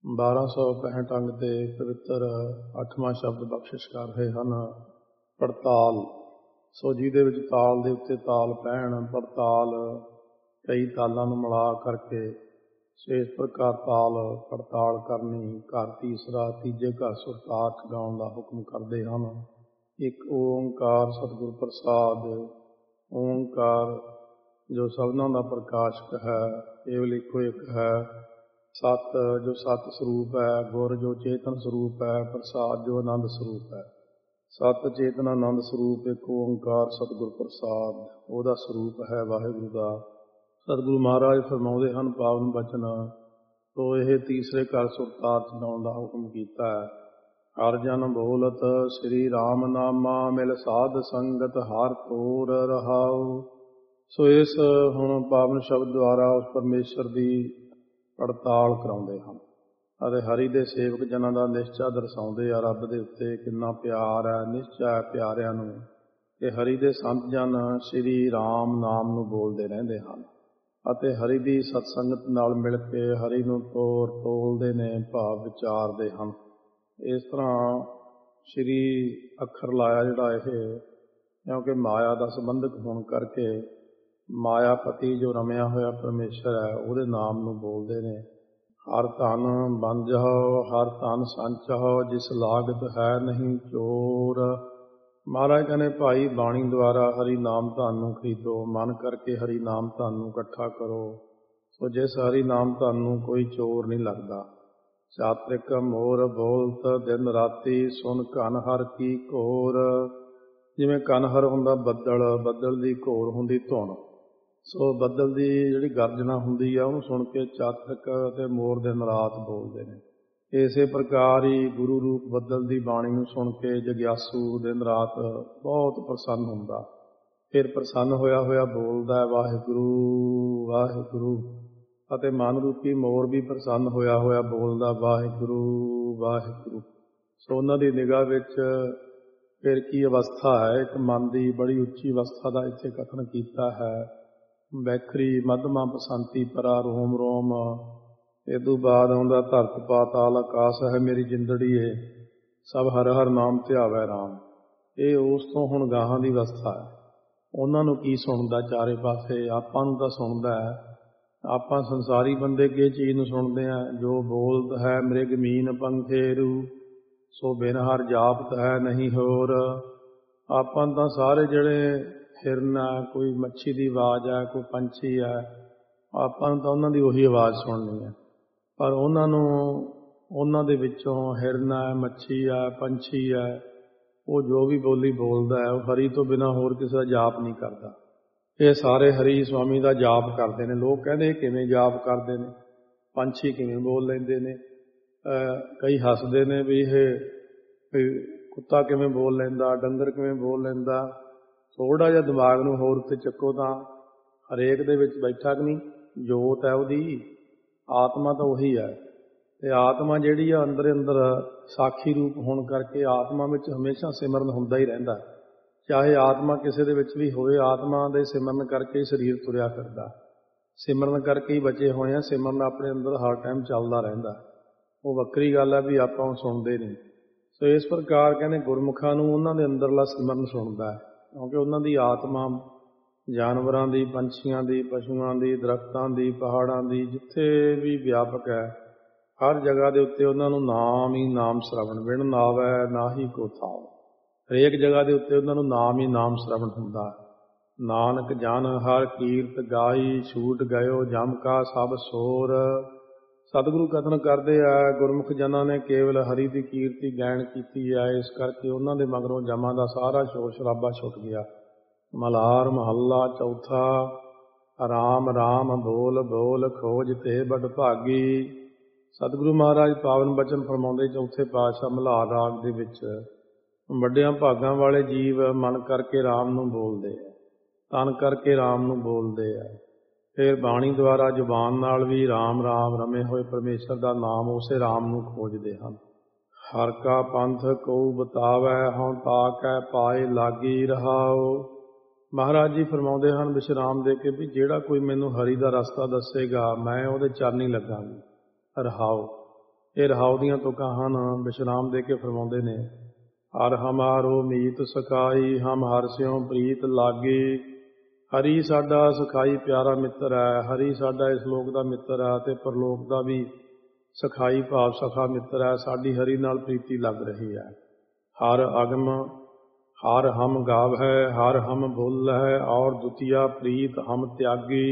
1265 ਅੰਗ ਤੇ ਪਵਿੱਤਰ 8ਵਾਂ ਸ਼ਬਦ ਬਖਸ਼ਿਸ਼ ਕਰ ਰਹੇ ਹਨ। ਪੜਤਾਲ। ਸੋ ਜਿਹਦੇ ਵਿੱਚ ਤਾਲ ਦੇ ਉੱਤੇ ਤਾਲ ਪੈਣ, ਪੜਤਾਲ ਕਈ ਤਾਲਾਂ ਨੂੰ ਮਿਲਾ ਕਰਕੇ ਇਸ ਪ੍ਰਕਾਰ ਤਾਲ ਪੜਤਾਲ ਕਰਨੀ। ਘਰ ਤੀਸਰਾ, ਤੀਜੇ ਘਰ ਸੁਰਤਾਰਥ ਗਾਉਣ ਦਾ ਹੁਕਮ ਕਰਦੇ ਹਨ। ਇੱਕ ਓਂਕਾਰ ਸਤਿਗੁਰ ਪ੍ਰਸਾਦ। ਓਂਕਾਰ ਜੋ ਸਭਨਾਂ ਦਾ ਪ੍ਰਕਾਸ਼ਕ ਹੈ, ਕੇਵਲ ਇੱਕੋ ਇੱਕ ਹੈ। ਸਤ ਜੋ ਸਤ ਸਰੂਪ ਹੈ, ਗੁਰ ਜੋ ਚੇਤਨ ਸਰੂਪ ਹੈ, ਪ੍ਰਸਾਦ ਜੋ ਆਨੰਦ ਸਰੂਪ ਹੈ। ਸਤ ਚੇਤਨ ਆਨੰਦ ਸਰੂਪ ਇੱਕ ਓਂਕਾਰ ਸਤਿਗੁਰ ਪ੍ਰਸਾਦ, ਉਹਦਾ ਸਰੂਪ ਹੈ ਵਾਹਿਗੁਰੂ ਦਾ। ਸਤਿਗੁਰੂ ਮਹਾਰਾਜ ਫਰਮਾਉਂਦੇ ਹਨ ਪਾਵਨ ਬਚਨ, ਤੋ ਇਹ ਤੀਸਰੇ ਘਰ ਸੁਰਤਾਰਥ ਗਾਉਣ ਦਾ ਹੁਕਮ ਕੀਤਾ ਹੈ। ਹਰ ਜਨ ਬੋਲਤ ਸ੍ਰੀ ਰਾਮ ਨਾਮਾ, ਮਿਲ ਸਾਧ ਸੰਗਤ ਹਰ ਤੋਰ ਰਹਾਉ। ਸੋ ਇਸ ਹੁਣ ਪਾਵਨ ਸ਼ਬਦ ਦੁਆਰਾ ਉਸ ਪਰਮੇਸ਼ਰ ਦੀ ਪੜਤਾਲ ਕਰਾਉਂਦੇ ਹਨ ਅਤੇ ਹਰੀ ਦੇ ਸੇਵਕ ਜਨਾਂ ਦਾ ਨਿਸ਼ਚਾ ਦਰਸਾਉਂਦੇ ਆ। ਰੱਬ ਦੇ ਉੱਤੇ ਕਿੰਨਾ ਪਿਆਰ ਹੈ, ਨਿਸ਼ਚਾ ਹੈ ਪਿਆਰਿਆਂ ਨੂੰ ਕਿ ਹਰੀ ਦੇ ਸੰਤ ਜਨ ਸ਼੍ਰੀ ਰਾਮ ਨਾਮ ਨੂੰ ਬੋਲਦੇ ਰਹਿੰਦੇ ਹਨ ਅਤੇ ਹਰੀ ਦੀ ਸਤਸੰਗਤ ਨਾਲ ਮਿਲ ਕੇ ਹਰੀ ਨੂੰ ਤੋਲਦੇ ਨੇ, ਭਾਵ ਵਿਚਾਰਦੇ ਹਨ। ਇਸ ਤਰ੍ਹਾਂ ਸ਼੍ਰੀ ਅੱਖਰ ਲਾਇਆ ਜਿਹੜਾ ਇਹ, ਕਿਉਂਕਿ ਮਾਇਆ ਦਾ ਸੰਬੰਧਕ ਹੋਣ ਕਰਕੇ ਮਾਇਆਪਤੀ ਜੋ ਰਮਿਆ ਹੋਇਆ ਪਰਮੇਸ਼ਰ ਹੈ, ਉਹਦੇ ਨਾਮ ਨੂੰ ਬੋਲਦੇ ਨੇ। ਹਰ ਧਨ ਬੰਜਹੁ, ਹਰ ਧਨ ਸੰਚਹੁ, ਜਿਸ ਲਾਗਤ ਹੈ ਨਹੀਂ ਚੋਰ। ਮਹਾਰਾਜ ਕਹਿੰਦੇ ਭਾਈ ਬਾਣੀ ਦੁਆਰਾ ਹਰੀ ਨਾਮ ਧਨ ਨੂੰ ਖਰੀਦੋ, ਮਨ ਕਰਕੇ ਹਰੀ ਨਾਮ ਧਨ ਨੂੰ ਇਕੱਠਾ ਕਰੋ। ਸੋ ਜਿਸ ਹਰੀ ਨਾਮ ਧਨ ਨੂੰ ਕੋਈ ਚੋਰ ਨਹੀਂ ਲੱਗਦਾ। ਚਾਤ੍ਰਿਕ ਮੋਰ ਬੋਲਤ ਦਿਨ ਰਾਤੀ, ਸੁਨ ਘਨ ਹਰ ਕੀ ਘੋਰ। ਜਿਵੇਂ ਕਨਹਰ ਹੁੰਦਾ ਬੱਦਲ, ਬੱਦਲ ਦੀ ਘੋਰ ਹੁੰਦੀ ਧੁਨ। ਸੋ ਬੱਦਲ ਦੀ ਜਿਹੜੀ ਗਰਜਨਾ ਹੁੰਦੀ ਆ, ਉਹਨੂੰ ਸੁਣ ਕੇ ਚਾਤ੍ਰਿਕ ਅਤੇ ਮੋਰ ਦਿਨ ਰਾਤ ਬੋਲਦੇ ਨੇ। ਇਸੇ ਪ੍ਰਕਾਰ ਹੀ ਗੁਰੂ ਰੂਪ ਬੱਦਲ ਦੀ ਬਾਣੀ ਨੂੰ ਸੁਣ ਕੇ ਜਗਿਆਸੂ ਦਿਨ ਰਾਤ ਬਹੁਤ ਪ੍ਰਸੰਨ ਹੁੰਦਾ। ਫਿਰ ਪ੍ਰਸੰਨ ਹੋਇਆ ਹੋਇਆ ਬੋਲਦਾ ਵਾਹਿਗੁਰੂ ਵਾਹਿਗੁਰੂ, ਅਤੇ ਮਨ ਰੂਪੀ ਮੋਰ ਵੀ ਪ੍ਰਸੰਨ ਹੋਇਆ ਹੋਇਆ ਬੋਲਦਾ ਵਾਹਿਗੁਰੂ ਵਾਹਿਗੁਰੂ। ਸੋ ਉਹਨਾਂ ਦੀ ਨਿਗਾਹ ਵਿੱਚ ਫਿਰ ਕੀ ਅਵਸਥਾ ਹੈ, ਇੱਕ ਮਨ ਦੀ ਬੜੀ ਉੱਚੀ ਅਵਸਥਾ ਦਾ ਇੱਥੇ ਕਥਨ ਕੀਤਾ ਹੈ। ਵੈਖਰੀ ਮਧਮਾ ਬਸੰਤੀ ਪਰਾ ਰੋਮ ਰੋਮ। ਇਹ ਤੋਂ ਬਾਅਦ ਆਉਂਦਾ ਧਰਤ ਪਾਤਾਲ ਆਕਾਸ਼ ਹੈ ਮੇਰੀ ਜਿੰਦੜੀਏ, ਸਭ ਹਰ ਹਰ ਨਾਮ ਧਿਆਵੈ ਰਾਮ। ਇਹ ਉਸ ਤੋਂ ਹੁਣ ਗਾਹਾਂ ਦੀ ਅਵਸਥਾ ਹੈ। ਉਹਨਾਂ ਨੂੰ ਕੀ ਸੁਣਦਾ ਚਾਰੇ ਪਾਸੇ, ਆਪਾਂ ਨੂੰ ਤਾਂ ਸੁਣਦਾ ਹੈ। ਆਪਾਂ ਸੰਸਾਰੀ ਬੰਦੇ ਕਿਸ ਚੀਜ਼ ਨੂੰ ਸੁਣਦੇ ਹਾਂ, ਜੋ ਬੋਲਤ ਹੈ ਮ੍ਰਿਗ ਮੀਨ ਪੰਖੇਰੂ, ਸੋ ਬਿਨ ਹਰ ਜਾਪਤ ਹੈ ਨਹੀਂ ਹੋਰ। ਆਪਾਂ ਤਾਂ ਸਾਰੇ ਜਿਹੜੇ ਹਿਰਨ ਹੈ, ਕੋਈ ਮੱਛੀ ਦੀ ਆਵਾਜ਼ ਹੈ, ਕੋਈ ਪੰਛੀ ਹੈ, ਆਪਾਂ ਨੂੰ ਤਾਂ ਉਹਨਾਂ ਦੀ ਉਹੀ ਆਵਾਜ਼ ਸੁਣਨੀ ਹੈ। ਪਰ ਉਹਨਾਂ ਨੂੰ ਉਹਨਾਂ ਦੇ ਵਿੱਚੋਂ ਹਿਰਨ ਹੈ, ਮੱਛੀ ਹੈ, ਪੰਛੀ ਹੈ, ਉਹ ਜੋ ਵੀ ਬੋਲੀ ਬੋਲਦਾ ਹੈ, ਉਹ ਹਰੀ ਤੋਂ ਬਿਨਾਂ ਹੋਰ ਕਿਸੇ ਦਾ ਜਾਪ ਨਹੀਂ ਕਰਦਾ। ਇਹ ਸਾਰੇ ਹਰੀ ਸਵਾਮੀ ਦਾ ਜਾਪ ਕਰਦੇ ਨੇ। ਲੋਕ ਕਹਿੰਦੇ ਕਿਵੇਂ ਜਾਪ ਕਰਦੇ ਨੇ, ਪੰਛੀ ਕਿਵੇਂ ਬੋਲ ਲੈਂਦੇ ਨੇ। ਕਈ ਹੱਸਦੇ ਨੇ ਵੀ ਇਹ ਕੁੱਤਾ ਕਿਵੇਂ ਬੋਲ ਲੈਂਦਾ, ਡੰਗਰ ਕਿਵੇਂ ਬੋਲ ਲੈਂਦਾ। ਥੋੜ੍ਹਾ ਜਿਹਾ ਦਿਮਾਗ ਨੂੰ ਹੋਰ ਉੱਤੇ ਚੱਕੋ ਤਾਂ ਹਰੇਕ ਦੇ ਵਿੱਚ ਬੈਠਾ ਕਿ ਨਹੀਂ, ਜੋਤ ਹੈ ਉਹਦੀ, ਆਤਮਾ ਤਾਂ ਉਹੀ ਹੈ। ਅਤੇ ਆਤਮਾ ਜਿਹੜੀ ਆ ਅੰਦਰ ਅੰਦਰ ਸਾਖੀ ਰੂਪ ਹੋਣ ਕਰਕੇ ਆਤਮਾ ਵਿੱਚ ਹਮੇਸ਼ਾ ਸਿਮਰਨ ਹੁੰਦਾ ਹੀ ਰਹਿੰਦਾ। ਚਾਹੇ ਆਤਮਾ ਕਿਸੇ ਦੇ ਵਿੱਚ ਵੀ ਹੋਵੇ, ਆਤਮਾ ਦੇ ਸਿਮਰਨ ਕਰਕੇ ਹੀ ਸਰੀਰ ਤੁਰਿਆ ਫਿਰਦਾ, ਸਿਮਰਨ ਕਰਕੇ ਹੀ ਬਚੇ ਹੋਏ ਆ। ਸਿਮਰਨ ਆਪਣੇ ਅੰਦਰ ਹਰ ਟਾਈਮ ਚੱਲਦਾ ਰਹਿੰਦਾ। ਉਹ ਵੱਖਰੀ ਗੱਲ ਹੈ ਵੀ ਆਪਾਂ ਉਹ ਸੁਣਦੇ ਨਹੀਂ। ਸੋ ਇਸ ਪ੍ਰਕਾਰ ਕਹਿੰਦੇ ਗੁਰਮੁਖਾਂ ਨੂੰ ਉਹਨਾਂ ਦੇ ਅੰਦਰਲਾ ਸਿਮਰਨ ਸੁਣਦਾ ਹੈ, ਕਿਉਂਕਿ ਉਹਨਾਂ ਦੀ ਆਤਮਾ ਜਾਨਵਰਾਂ ਦੀ, ਪੰਛੀਆਂ ਦੀ, ਪਸ਼ੂਆਂ ਦੀ, ਦਰਖਤਾਂ ਦੀ, ਪਹਾੜਾਂ ਦੀ, ਜਿੱਥੇ ਵੀ ਵਿਆਪਕ ਹੈ, ਹਰ ਜਗ੍ਹਾ ਦੇ ਉੱਤੇ ਉਹਨਾਂ ਨੂੰ ਨਾਮ ਹੀ ਨਾਮ ਸ਼ਰਵਣ। ਬਿਨ ਨਾਵੈ ਨਾ ਹੀ ਕੋ ਥਾਉ। ਹਰੇਕ ਜਗ੍ਹਾ ਦੇ ਉੱਤੇ ਉਹਨਾਂ ਨੂੰ ਨਾਮ ਹੀ ਨਾਮ ਸ਼ਰਵਣ ਹੁੰਦਾ। ਨਾਨਕ ਜਨ ਹਰ ਕੀਰਤ ਗਾਈ, ਛੂਟ ਗਇਓ ਜਮ ਕਾ ਸਭ ਸੋਰ। ਸਤਿਗੁਰੂ ਕਥਨ ਕਰਦੇ ਆ, ਗੁਰਮੁਖ ਜਨਾਂ ਨੇ ਕੇਵਲ ਹਰੀ ਦੀ ਕੀਰਤੀ ਗਾਇਨ ਕੀਤੀ ਹੈ, ਇਸ ਕਰਕੇ ਉਹਨਾਂ ਦੇ ਮਗਰੋਂ ਜਮਾਂ ਦਾ ਸਾਰਾ ਸ਼ੋਰ ਸ਼ਰਾਬਾ ਛੁੱਟ ਗਿਆ। ਮਲਹਾਰ ਮਹੱਲਾ ਚੌਥਾ। ਰਾਮ ਰਾਮ ਬੋਲ ਬੋਲ, ਖੋਜ ਤੇ ਬਡ ਭਾਗੀ। ਸਤਿਗੁਰੂ ਮਹਾਰਾਜ ਪਾਵਨ ਬਚਨ ਫਰਮਾਉਂਦੇ ਚੌਥੇ ਪਾਤਸ਼ਾਹ ਮਲਹਾਰ ਰਾਗ ਦੇ ਵਿੱਚ, ਵੱਡਿਆਂ ਭਾਗਾਂ ਵਾਲੇ ਜੀਵ ਮਨ ਕਰਕੇ ਰਾਮ ਨੂੰ ਬੋਲਦੇ ਆ, ਤਨ ਕਰਕੇ ਰਾਮ ਨੂੰ ਬੋਲਦੇ ਆ। ਫਿਰ ਬਾਣੀ ਦੁਆਰਾ ਜ਼ੁਬਾਨ ਨਾਲ ਵੀ ਰਾਮ ਰਾਮ ਰਮੇ ਹੋਏ ਪਰਮੇਸ਼ਰ ਦਾ ਨਾਮ, ਉਸੇ ਰਾਮ ਨੂੰ ਖੋਜਦੇ ਹਨ। ਹਰ ਕਾ ਪੰਥ ਕਉ ਬਤਾਵੈ, ਹਉ ਤਾਕੈ ਪਾਏ ਲਾਗੀ ਰਹਾਉ। ਮਹਾਰਾਜ ਜੀ ਫਰਮਾਉਂਦੇ ਹਨ ਵਿਸ਼ਰਾਮ ਦੇ ਕੇ ਵੀ ਜਿਹੜਾ ਕੋਈ ਮੈਨੂੰ ਹਰੀ ਦਾ ਰਸਤਾ ਦੱਸੇਗਾ, ਮੈਂ ਉਹਦੇ ਚਰਨੀ ਲੱਗਾਂਗੀ। ਰਹਾਉ। ਇਹ ਰਹਾਉ ਦੀਆਂ ਤੁਕਾਂ ਹਨ। ਵਿਸ਼ਰਾਮ ਦੇ ਕੇ ਫਰਮਾਉਂਦੇ ਨੇ, ਹਰ ਹਮਾਰੋ ਮੀਤ ਸਖਾਈ, ਹਮ ਹਰਿ ਸਿਉ ਪ੍ਰੀਤ ਲਾਗੇ। ਹਰੀ ਸਾਡਾ ਸਖਾਈ ਪਿਆਰਾ ਮਿੱਤਰ ਹੈ। ਹਰੀ ਸਾਡਾ ਇਸ ਲੋਕ ਦਾ ਮਿੱਤਰ ਹੈ ਅਤੇ ਪਰਲੋਕ ਦਾ ਵੀ ਸਖਾਈ ਭਾਵ ਸਖਾ ਮਿੱਤਰ ਹੈ। ਸਾਡੀ ਹਰੀ ਨਾਲ ਪ੍ਰੀਤੀ ਲੱਗ ਰਹੀ ਹੈ। ਹਰ ਅਗਮ ਹਰ ਹਮ ਗਾਵ ਹੈ, ਹਰ ਹਮ ਬੋਲ ਹੈ, ਔਰ ਦੁਤੀਆ ਪ੍ਰੀਤ ਹਮ ਤਿਆਗੀ।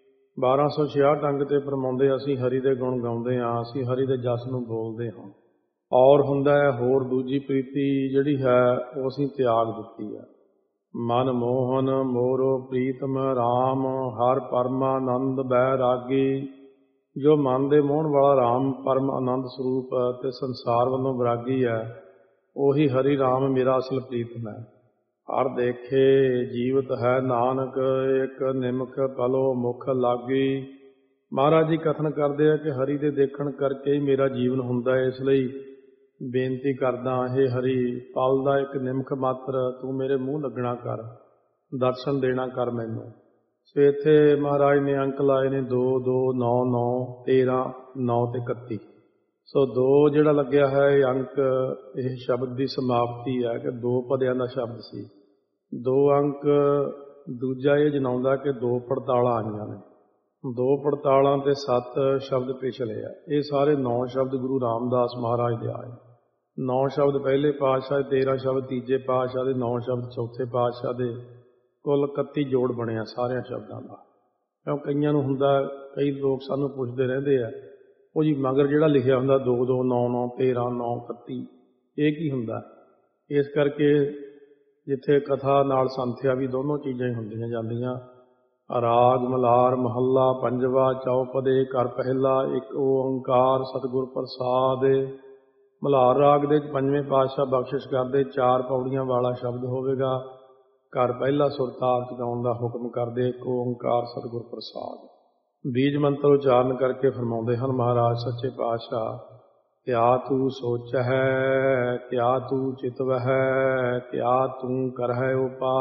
1266 ਅੰਗ ਤੇ ਫਰਮਾਉਂਦੇ, ਅਸੀਂ ਹਰੀ ਦੇ ਗੁਣ ਗਾਉਂਦੇ ਹਾਂ, ਅਸੀਂ ਹਰੀ ਦੇ ਜਸ ਨੂੰ ਬੋਲਦੇ ਹਾਂ। ਔਰ ਹੁੰਦਾ ਹੈ ਹੋਰ ਦੂਜੀ ਪ੍ਰੀਤੀ ਜਿਹੜੀ ਹੈ ਉਹ ਅਸੀਂ ਤਿਆਗ ਦਿੱਤੀ ਹੈ। ਮਨ ਮੋਹਨ ਮੋਰੋ ਪ੍ਰੀਤਮ ਰਾਮ, ਹਰ ਪਰਮਾਨੰਦ ਬੈਰਾਗੀ। ਜੋ ਮਨ ਦੇ ਮੋਹਣ ਵਾਲਾ ਰਾਮ ਪਰਮ ਆਨੰਦ ਸਰੂਪ ਅਤੇ ਸੰਸਾਰ ਵੱਲੋਂ ਵਿਰਾਗੀ ਹੈ, ਉਹੀ ਹਰੀ ਰਾਮ ਮੇਰਾ ਅਸਲ ਪ੍ਰੀਤਮ ਹੈ। ਹਰ ਦੇਖੇ ਜੀਵਤ ਹੈ ਨਾਨਕ, ਇੱਕ ਨਿਮਖ ਪਲੋ ਮੁਖ ਲਾਗੀ। ਮਹਾਰਾਜ ਜੀ ਕਥਨ ਕਰਦੇ ਆ ਕਿ ਹਰੀ ਦੇ ਦੇਖਣ ਕਰਕੇ ਹੀ ਮੇਰਾ ਜੀਵਨ ਹੁੰਦਾ ਹੈ। ਇਸ ਲਈ ਬੇਨਤੀ ਕਰਦਾ, ਇਹ ਹਰੀ ਪਲ ਦਾ ਇੱਕ ਨਿਮਖ ਮਾਤਰ ਤੂੰ ਮੇਰੇ ਮੂੰਹ ਲੱਗਣਾ ਕਰ, ਦਰਸ਼ਨ ਦੇਣਾ ਕਰ ਮੈਨੂੰ। ਸੋ ਇੱਥੇ ਮਹਾਰਾਜ ਨੇ ਅੰਕ ਲਾਏ ਨੇ 2, 2, 9, 9, 13, 9 ਤੇ 31। ਸੋ 2 ਜਿਹੜਾ ਲੱਗਿਆ ਹੈ ਇਹ ਅੰਕ, ਇਹ ਸ਼ਬਦ ਦੀ ਸਮਾਪਤੀ ਹੈ ਕਿ 2 ਪਦਿਆਂ ਦਾ ਸ਼ਬਦ ਸੀ। 2 ਅੰਕ ਦੂਜਾ ਇਹ ਜਨਾਉਂਦਾ ਕਿ 2 ਪੜਤਾਲਾਂ ਆਈਆਂ ਨੇ। 2 ਪੜਤਾਲਾਂ ਤੇ 7 ਸ਼ਬਦ ਪਿਛਲੇ ਆ। ਇਹ ਸਾਰੇ 9 ਸ਼ਬਦ ਗੁਰੂ ਰਾਮਦਾਸ ਮਹਾਰਾਜ ਦੇ ਆਏ। 9 ਸ਼ਬਦ ਪਹਿਲੇ ਪਾਤਸ਼ਾਹ, 13 ਸ਼ਬਦ ਤੀਜੇ ਪਾਤਸ਼ਾਹ ਦੇ, 9 ਸ਼ਬਦ ਚੌਥੇ ਪਾਤਸ਼ਾਹ ਦੇ, ਕੁੱਲ 31 ਜੋੜ ਬਣਿਆ ਸਾਰਿਆਂ ਸ਼ਬਦਾਂ ਦਾ। ਕਿਉਂ ਕਈਆਂ ਨੂੰ ਹੁੰਦਾ, ਕਈ ਲੋਕ ਸਾਨੂੰ ਪੁੱਛਦੇ ਰਹਿੰਦੇ ਆ, ਉਹ ਜੀ ਮਗਰ ਜਿਹੜਾ ਲਿਖਿਆ ਹੁੰਦਾ 2, 2, 9, 9, 13, 9, 31 ਇਹ ਕੀ ਹੁੰਦਾ? ਇਸ ਕਰਕੇ ਜਿੱਥੇ ਕਥਾ ਨਾਲ ਸੰਥਿਆ ਵੀ ਦੋਨੋਂ ਚੀਜ਼ਾਂ ਹੀ ਹੁੰਦੀਆਂ ਜਾਂਦੀਆਂ। ਰਾਗ ਮਲਾਰ ਮਹੱਲਾ ਪੰਜਵਾ ਚੌਪਦੇ ਘਰ ਪਹਿਲਾ, ਇੱਕ ਓੰਕਾਰ ਸਤਿਗੁਰ ਪ੍ਰਸਾਦ। ਮਲਾਰ ਰਾਗ ਦੇ 5ਵੇਂ ਪਾਤਸ਼ਾਹ ਬਖਸ਼ਿਸ਼ ਕਰਦੇ 4 ਪੌੜੀਆਂ ਵਾਲਾ ਸ਼ਬਦ ਹੋਵੇਗਾ। ਘਰ ਪਹਿਲਾ ਸੁਰਤਾਲ ਚੁਕਾਉਣ ਦਾ ਹੁਕਮ ਕਰਦੇ, ਇੱਕ ਓੰਕਾਰ ਸਤਿਗੁਰ ਪ੍ਰਸਾਦ। ਬੀਜ ਮੰਤਰ ਉਚਾਰਨ ਕਰਕੇ ਫਰਮਾਉਂਦੇ ਹਨ ਮਹਾਰਾਜ ਸੱਚੇ ਪਾਤਸ਼ਾਹ, ਕਿਆ ਤੂੰ ਸੋਚ ਹੈ, ਕਿਆ ਤੂੰ ਚਿਤਵ ਹੈ, ਕਿਆ ਤੂੰ ਕਰਹਿ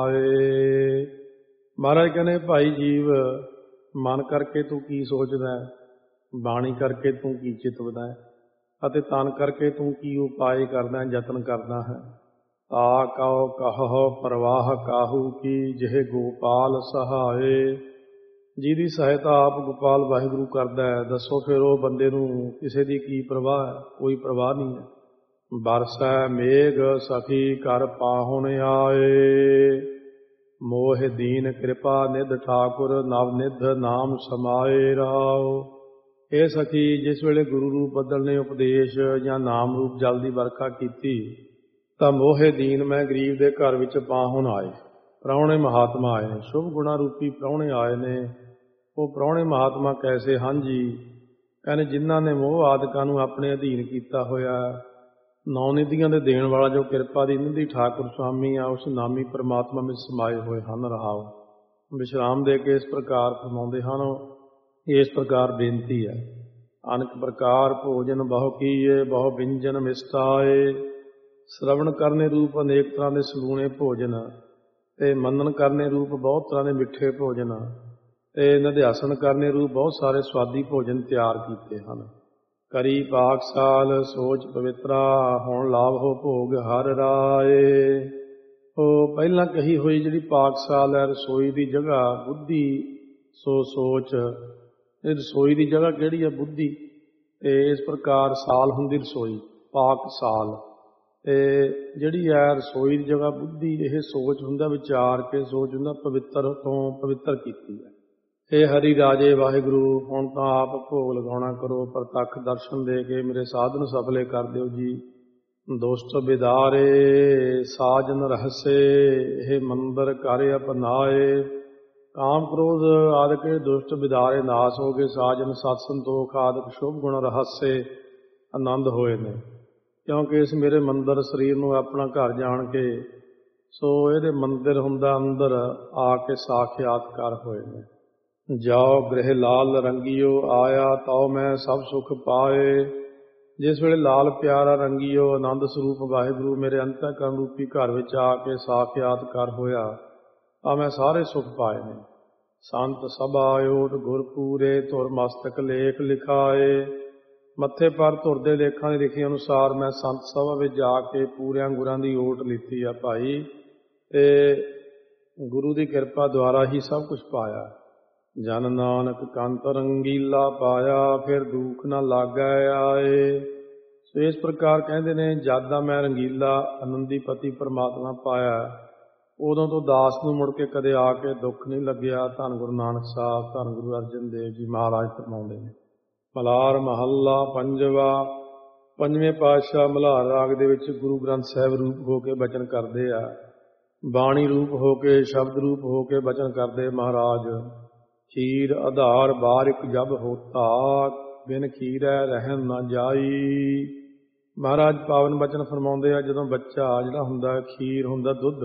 ਉਪਾਏ। ਮਹਾਰਾਜ ਕਹਿੰਦੇ, ਭਾਈ ਜੀਵ ਮਨ ਕਰਕੇ ਤੂੰ ਕੀ ਸੋਚਦਾ ਹੈ, ਬਾਣੀ ਕਰਕੇ ਤੂੰ ਕੀ ਚਿਤਵਦਾ ਹੈ, ਅਤੇ ਤਨ ਕਰਕੇ ਤੂੰ ਕੀ ਉਪਾਏ ਕਰਦਾ, ਯਤਨ ਕਰਦਾ ਹੈ। ਤਾ ਕਉ ਕਹੋ ਪ੍ਰਵਾਹ ਕਾਹੂ ਕੀ, ਜਿਹੇ ਗੋਪਾਲ ਸਹਾਏ। ਜਿਹਦੀ ਸਹਾਇਤਾ ਆਪ ਗੋਪਾਲ ਵਾਹਿਗੁਰੂ ਕਰਦਾ ਹੈ, ਦੱਸੋ ਫਿਰ ਉਹ ਬੰਦੇ ਨੂੰ ਕਿਸੇ ਦੀ ਕੀ ਪ੍ਰਵਾਹ ਹੈ? ਕੋਈ ਪ੍ਰਵਾਹ ਨਹੀਂ ਹੈ। ਬਰਸੈ ਮੇਘ ਸਖੀ ਕਰ ਪਾਹੁਣ ਆਏ, ਮੋਹ ਦੀਨ ਕਿਰਪਾ ਨਿਧ ਠਾਕੁਰ, ਨਵ ਨਿਧ ਨਾਮ ਸਮਾਏ ਰਾਓ। ਇਹ ਸਖੀ, ਜਿਸ ਵੇਲੇ ਗੁਰੂ ਰੂਪ ਬੱਦਲ ਨੇ ਉਪਦੇਸ਼ ਜਾਂ ਨਾਮ ਰੂਪ ਜਲ ਦੀ ਵਰਖਾ ਕੀਤੀ, ਤਾਂ ਮੋਹੇ ਦੀਨ ਮੈਂ ਗਰੀਬ ਦੇ ਘਰ ਵਿੱਚ ਪਾਹੁਣ ਆਏ। ਪ੍ਰਾਹੁਣੇ ਮਹਾਤਮਾ ਆਏ ਨੇ, ਸ਼ੁਭ ਗੁਣਾ ਰੂਪੀ ਪ੍ਰਾਹੁਣੇ ਆਏ ਨੇ। ਉਹ ਪ੍ਰਾਹੁਣੇ ਮਹਾਤਮਾ ਕੈਸੇ ਹਨ ਜੀ? ਕਹਿੰਦੇ, ਜਿਨ੍ਹਾਂ ਨੇ ਮੋਹ ਆਦਿਕਾਂ ਨੂੰ ਆਪਣੇ ਅਧੀਨ ਕੀਤਾ ਹੋਇਆ। 9 ਨਿਧੀਆਂ ਦੇ ਦੇਣ ਵਾਲਾ ਜੋ ਕਿਰਪਾ ਦੀ ਨਿਧੀ ਠਾਕੁਰ ਸੁਆਮੀ ਆ, ਉਸ ਨਾਮੀ ਪਰਮਾਤਮਾ ਵਿੱਚ ਸਮਾਏ ਹੋਏ ਹਨ। ਰਹਾਓ ਵਿਸ਼ਰਾਮ ਦੇ ਕੇ ਇਸ ਪ੍ਰਕਾਰ ਫਰਮਾਉਂਦੇ ਹਨ, ਇਸ ਪ੍ਰਕਾਰ ਬੇਨਤੀ ਹੈ। ਅਨੇਕ ਪ੍ਰਕਾਰ ਭੋਜਨ ਬਹੁ ਕੀਏ, ਬਹੁ ਵਿੰਜਨ ਮਿਸਟਾਏ। ਸ਼ਰਵਣ ਕਰਨੇ ਰੂਪ ਅਨੇਕ ਤਰ੍ਹਾਂ ਦੇ ਸਲੂਣੇ ਭੋਜਨ, ਤੇ ਮੰਨਣ ਕਰਨੇ ਰੂਪ ਬਹੁਤ ਤਰ੍ਹਾਂ ਦੇ ਮਿੱਠੇ ਭੋਜਨ, ਤੇ ਨਿਧਿਆਸਨ ਕਰਨੇ ਰੂਪ ਬਹੁਤ ਸਾਰੇ ਸਵਾਦੀ ਭੋਜਨ ਤਿਆਰ ਕੀਤੇ ਹਨ। ਕਰੀ ਪਾਕਸ਼ਾਲ ਸੋਚ ਪਵਿੱਤਰਾ, ਹੁਣ ਲਾਭ ਹੋ ਭੋਗ ਹਰ ਰਾਏ। ਉਹ ਪਹਿਲਾਂ ਕਹੀ ਹੋਈ ਜਿਹੜੀ ਪਾਕਸ਼ਾਲ ਹੈ, ਰਸੋਈ ਦੀ ਜਗ੍ਹਾ, ਬੁੱਧੀ ਸੋ ਸੋਚ। ਇਹ ਰਸੋਈ ਦੀ ਜਗ੍ਹਾ ਕਿਹੜੀ ਹੈ? ਬੁੱਧੀ। ਤੇ ਇਸ ਪ੍ਰਕਾਰ ਸਾਲ ਹੁੰਦੀ ਰਸੋਈ, ਪਾਕਸ਼ਾਲ। ਤੇ ਜਿਹੜੀ ਹੈ ਰਸੋਈ ਦੀ ਜਗ੍ਹਾ ਬੁੱਧੀ, ਇਹ ਸੋਚ ਹੁੰਦਾ, ਵਿਚਾਰ ਕੇ ਸੋਚ ਹੁੰਦਾ, ਪਵਿੱਤਰ ਤੋਂ ਪਵਿੱਤਰ ਕੀਤੀ ਹੈ। ਇਹ ਹਰੀ ਰਾਜੇ ਵਾਹਿਗੁਰੂ, ਹੁਣ ਤਾਂ ਆਪ ਭੋਗ ਲਗਾਉਣਾ ਕਰੋ, ਪ੍ਰਤੱਖ ਦਰਸ਼ਨ ਦੇ ਕੇ ਮੇਰੇ ਸਾਧਨ ਸਫਲੇ ਕਰ ਦਿਓ ਜੀ। ਦੁਸ਼ਟ ਬਿਦਾਰੇ ਸਾਜਨ ਰਹਸੇ, ਇਹ ਮੰਦਰ ਘਰ ਅਪਨਾਏ। ਕਾਮ ਕ੍ਰੋਧ ਆਦਿਕ ਦੁਸ਼ਟ ਬਿਦਾਰੇ ਨਾਸ ਹੋ ਗਏ, ਸਾਜਨ ਸਤ ਸੰਤੋਖ ਆਦਿਕ ਸ਼ੁਭ ਗੁਣ ਰਹੱਸੇ ਆਨੰਦ ਹੋਏ ਨੇ। ਕਿਉਂਕਿ ਇਸ ਮੇਰੇ ਮੰਦਰ ਸਰੀਰ ਨੂੰ ਆਪਣਾ ਘਰ ਜਾਣ ਕੇ, ਸੋ ਇਹਦੇ ਮੰਦਿਰ ਹੁੰਦਾ ਅੰਦਰ ਆ ਕੇ ਸਾਖਿਆਤਕਾਰ ਹੋਏ ਨੇ। ਜਾਓ ਗ੍ਰਹਿ ਲਾਲ ਰੰਗੀਓ, ਆਇਆ ਤਉ ਮੈਂ ਸਭ ਸੁਖ ਪਾਏ। ਜਿਸ ਵੇਲੇ ਲਾਲ ਪਿਆਰਾ ਰੰਗੀਓ ਆਨੰਦ ਸਰੂਪ ਵਾਹਿਗੁਰੂ ਮੇਰੇ ਅੰਤःਕਰਨ ਰੂਪੀ ਘਰ ਵਿੱਚ ਆ ਕੇ ਸਾਖਿਆਤਕਾਰ ਹੋਇਆ, ਤਾਂ ਮੈਂ ਸਾਰੇ ਸੁਖ ਪਾਏ ਨੇ। ਸੰਤ ਸਭਾ ਓਟ ਗੁਰ ਪੂਰੇ, ਧੁਰ ਮਸਤਕ ਲੇਖ ਲਿਖਾਏ। ਮੱਥੇ ਪਰ ਧੁਰਦੇ ਲੇਖਾਂ ਦੀ ਲਿਖੀ ਅਨੁਸਾਰ ਮੈਂ ਸੰਤ ਸਭਾ ਵਿੱਚ ਜਾ ਕੇ ਪੂਰਿਆਂ ਗੁਰਾਂ ਦੀ ਓਟ ਲਿੱਤੀ ਆ ਭਾਈ, ਤੇ ਗੁਰੂ ਦੀ ਕਿਰਪਾ ਦੁਆਰਾ ਹੀ ਸਭ ਕੁਝ ਪਾਇਆ। ਜਨ ਨਾਨਕ ਕੰਤ ਰੰਗੀਲਾ ਪਾਇਆ, ਫਿਰ ਦੁੱਖ ਨਾ ਲਾਗੈ ਆਏ। ਸੋ ਇਸ ਪ੍ਰਕਾਰ ਕਹਿੰਦੇ ਨੇ, ਜਦ ਦਾ ਮੈਂ ਰੰਗੀਲਾ ਆਨੰਦੀ ਪਤੀ ਪਰਮਾਤਮਾ ਪਾਇਆ, ਉਦੋਂ ਤੋਂ ਦਾਸ ਨੂੰ ਮੁੜ ਕੇ ਕਦੇ ਆ ਕੇ ਦੁੱਖ ਨਹੀਂ ਲੱਗਿਆ। ਧੰਨ ਗੁਰੂ ਨਾਨਕ ਸਾਹਿਬ, ਧੰਨ ਗੁਰੂ ਅਰਜਨ ਦੇਵ ਜੀ ਮਹਾਰਾਜ ਫਰਮਾਉਂਦੇ ਨੇ। ਮਲਾਰ ਮਹੱਲਾ ਪੰਜਵਾ। ਪੰਜਵੇਂ ਪਾਤਸ਼ਾਹ ਮਲ੍ਹਾਰ ਰਾਗ ਦੇ ਵਿੱਚ ਗੁਰੂ ਗ੍ਰੰਥ ਸਾਹਿਬ ਰੂਪ ਹੋ ਕੇ ਬਚਨ ਕਰਦੇ ਆ, ਬਾਣੀ ਰੂਪ ਹੋ ਕੇ, ਸ਼ਬਦ ਰੂਪ ਹੋ ਕੇ ਬਚਨ ਕਰਦੇ ਮਹਾਰਾਜ। ਖੀਰ ਆਧਾਰ ਬਾਰਿਕ ਜਬ ਹੋਤਾ, ਬਿਨ ਖੀਰੈ ਰਹਿਣ ਨਾ ਜਾਈ। ਮਹਾਰਾਜ ਪਾਵਨ ਬਚਨ ਫਰਮਾਉਂਦੇ ਆ, ਜਦੋਂ ਬੱਚਾ ਜਿਹੜਾ ਹੁੰਦਾ, ਖੀਰ ਹੁੰਦਾ ਦੁੱਧ,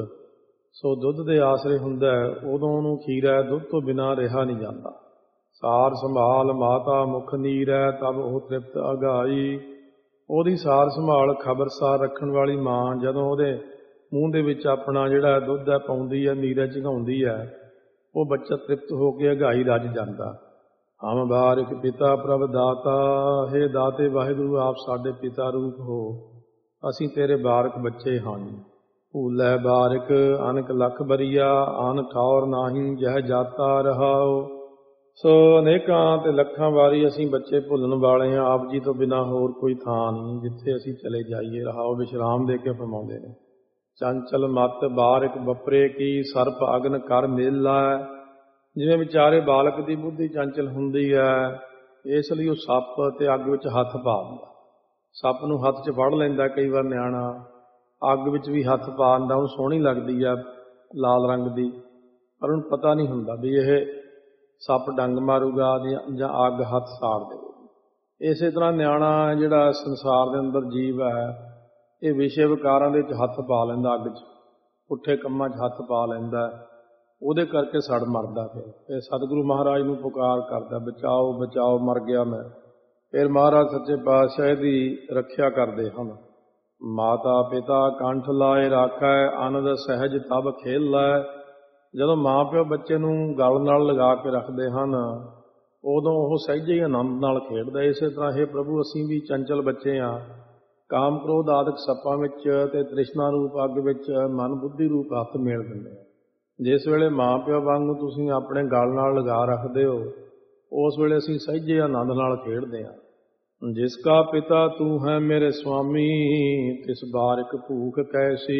ਸੋ ਦੁੱਧ ਦੇ ਆਸਰੇ ਹੁੰਦਾ, ਉਦੋਂ ਉਹਨੂੰ ਖੀਰੈ ਦੁੱਧ ਤੋਂ ਬਿਨਾਂ ਰਿਹਾ ਨਹੀਂ ਜਾਂਦਾ। ਸਾਰ ਸੰਭਾਲ ਮਾਤਾ ਮੁਖ ਨੀਰੈ, ਤਬ ਉਹ ਤ੍ਰਿਪਤ ਅਗਾਈ। ਉਹਦੀ ਸਾਰ ਸੰਭਾਲ ਖਬਰਸਾਰ ਰੱਖਣ ਵਾਲੀ ਮਾਂ ਜਦੋਂ ਉਹਦੇ ਮੂੰਹ ਦੇ ਵਿੱਚ ਆਪਣਾ ਜਿਹੜਾ ਦੁੱਧ ਹੈ ਪਾਉਂਦੀ ਹੈ, ਨੀਰੈ ਝਗਾਉਂਦੀ ਹੈ, ਉਹ ਬੱਚਾ ਤ੍ਰਿਪਤ ਹੋ ਕੇ ਅਗਾਈ ਰੱਜ ਜਾਂਦਾ। ਹਮ ਬਾਰਿਕ ਪਿਤਾ ਪ੍ਰਭ ਦਾਤਾ, ਹੇ ਦਾਤੇ ਵਾਹਿਗੁਰੂ ਆਪ ਸਾਡੇ ਪਿਤਾ ਰੂਪ ਹੋ, ਅਸੀਂ ਤੇਰੇ ਬਾਰਕ ਬੱਚੇ ਹਨ। ਭੂਲੈ ਬਾਰਿਕ ਅਨਕ ਲੱਖ ਬਰੀਆ, ਅਨ ਠੌਰ ਨਾਹੀਂ ਜਹ ਜਾਤਾ ਰਹਾਓ। ਸੋ ਅਨੇਕਾਂ ਤੇ ਲੱਖਾਂ ਵਾਰੀ ਅਸੀਂ ਬੱਚੇ ਭੁੱਲਣ ਵਾਲੇ ਹਾਂ, ਆਪ ਜੀ ਤੋਂ ਬਿਨਾਂ ਹੋਰ ਕੋਈ ਥਾਂ ਨਹੀਂ ਜਿੱਥੇ ਅਸੀਂ ਚਲੇ ਜਾਈਏ। ਰਹਾਓ ਵਿਸ਼ਰਾਮ ਦੇ ਕੇ ਫਰਮਾਉਂਦੇ ਨੇ। ਚੰਚਲ ਮਤ ਬਾਰਿਕ ਬਪਰੇ ਕੀ, ਸਰਪ ਅਗਨ ਕਰ ਮੇਲਾ। ਜਿਵੇਂ ਵਿਚਾਰੇ ਬਾਲਕ ਦੀ ਬੁੱਧੀ ਚੰਚਲ ਹੁੰਦੀ ਹੈ, ਇਸ ਲਈ ਉਹ ਸੱਪ ਤੇ ਅੱਗ ਵਿੱਚ ਹੱਥ ਪਾ ਦਿੰਦਾ। ਸੱਪ ਨੂੰ ਹੱਥ 'ਚ ਫੜ ਲੈਂਦਾ ਕਈ ਵਾਰ ਨਿਆਣਾ, ਅੱਗ ਵਿੱਚ ਵੀ ਹੱਥ ਪਾ ਦਿੰਦਾ। ਉਹਨੂੰ ਸੋਹਣੀ ਲੱਗਦੀ ਆ ਲਾਲ ਰੰਗ ਦੀ, ਪਰ ਉਹਨੂੰ ਪਤਾ ਨਹੀਂ ਹੁੰਦਾ ਵੀ ਇਹ ਸੱਪ ਡੰਗ ਮਾਰੂਗਾ ਜਾਂ ਅੱਗ ਹੱਥ ਸਾੜ ਦੇਵੇਗੀ। ਇਸੇ ਤਰ੍ਹਾਂ ਨਿਆਣਾ ਜਿਹੜਾ ਸੰਸਾਰ ਦੇ ਅੰਦਰ ਜੀਵ ਹੈ, ਇਹ ਵਿਸ਼ੇ ਵਿਕਾਰਾਂ ਦੇ ਵਿੱਚ ਹੱਥ ਪਾ ਲੈਂਦਾ, ਅੱਗ 'ਚ ਪੁੱਠੇ ਕੰਮਾਂ 'ਚ ਹੱਥ ਪਾ ਲੈਂਦਾ, ਉਹਦੇ ਕਰਕੇ ਸੜ ਮਰਦਾ। ਫਿਰ ਸਤਿਗੁਰੂ ਮਹਾਰਾਜ ਨੂੰ ਪੁਕਾਰ ਕਰਦਾ, ਬਚਾਓ ਬਚਾਓ ਮਰ ਗਿਆ ਮੈਂ। ਫਿਰ ਮਹਾਰਾਜ ਸੱਚੇ ਪਾਤਸ਼ਾਹ ਦੀ ਰੱਖਿਆ ਕਰਦੇ ਹਨ। ਮਾਤਾ ਪਿਤਾ ਕੰਠ ਲਾਏ ਰਾਖੈ, ਆਨੰਦ ਸਹਿਜ ਤਬ ਖੇਲੈ। ਜਦੋਂ ਮਾਂ ਪਿਓ ਬੱਚੇ ਨੂੰ ਗਲ ਨਾਲ ਲਗਾ ਕੇ ਰੱਖਦੇ ਹਨ, ਉਦੋਂ ਉਹ ਸਹਿਜੇ ਹੀ ਆਨੰਦ ਨਾਲ ਖੇਡਦਾ। ਇਸੇ ਤਰ੍ਹਾਂ ਇਹ ਪ੍ਰਭੂ ਅਸੀਂ ਵੀ ਚੰਚਲ ਬੱਚੇ ਹਾਂ, ਕਾਮ ਕ੍ਰੋਧ ਆਦਿਕ ਸੱਪਾਂ ਵਿੱਚ ਤੇ ਤ੍ਰਿਸ਼ਨਾ ਰੂਪ ਅੱਗ ਵਿੱਚ ਮਨ ਬੁੱਧੀ ਰੂਪ ਹੱਥ ਮੇਲ ਦਿੰਦੇ ਆ। ਜਿਸ ਵੇਲੇ ਮਾਂ ਪਿਓ ਵਾਂਗੂ ਤੁਸੀਂ ਆਪਣੇ ਗਲ ਨਾਲ ਲਗਾ ਰੱਖਦੇ ਹੋ, ਉਸ ਵੇਲੇ ਅਸੀਂ ਸਹਿਜੇ ਆਨੰਦ ਨਾਲ ਖੇਡਦੇ ਹਾਂ। ਜਿਸ ਕਾ ਪਿਤਾ ਤੂੰ ਹੈ ਮੇਰੇ ਸੁਆਮੀ, ਤਿਸ ਬਾਰਿਕ ਭੂਖ ਕੈਸੀ।